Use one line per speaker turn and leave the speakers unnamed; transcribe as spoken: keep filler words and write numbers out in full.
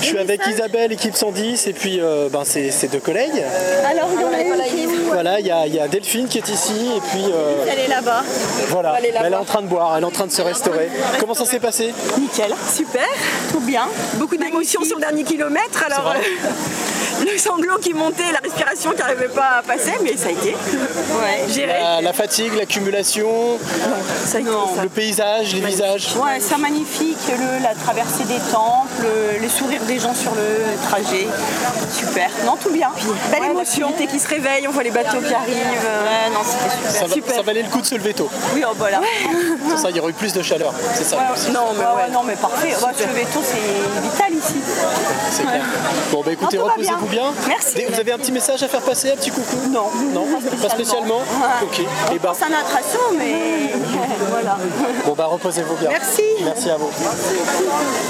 suis avec Isabelle, équipe cent dix, et puis euh, ben, c'est c'est deux collègues.
Alors, il y en a une qui est où?
Voilà, il y, a- il y a Delphine qui est ici, et puis euh,
Elle est là-bas.
voilà,
aller la
elle est
voir.
en train de boire, elle est en train de se restaurer. Comment ça s'est passé?
Nickel. Super. Tout bien.
Beaucoup d'émotions sur le dernier kilomètre, alors
vrai.
euh, le sanglot qui montait, la respiration qui n'arrivait pas à passer, mais ça a été
Ouais.
géré.
la, la fatigue, l'accumulation,
Ça a été,
Non.
ça.
le paysage, les visages.
Ouais, c'est magnifique. Le, la traversée des temples, le- les sourires des gens sur le trajet. Super. Non, tout bien.
Belle
Ouais,
émotion,
l'activité
qui se réveille, on voit les bateaux qui arrivent.
Ouais, non, c'était
Ça,
super.
va- ça valait le coup de se lever tôt.
Oui, oh, voilà.
Pour ça, il y aurait eu plus de chaleur. C'est ça. aussi.
Non, mais ouais, non, mais parfait. Ouais, se lever tôt, c'est vital ici.
C'est clair. Bon, bah écoutez,
Non, tout va
reposez-vous bien.
Merci.
Des- Vous avez un petit message à faire passer, un petit coucou?
Non.
Non, pas spécialement.
Ouais.
Ok. Et ben,
C'est une attraction, mais voilà.
bon bah reposez-vous bien.
Merci.
Merci à vous.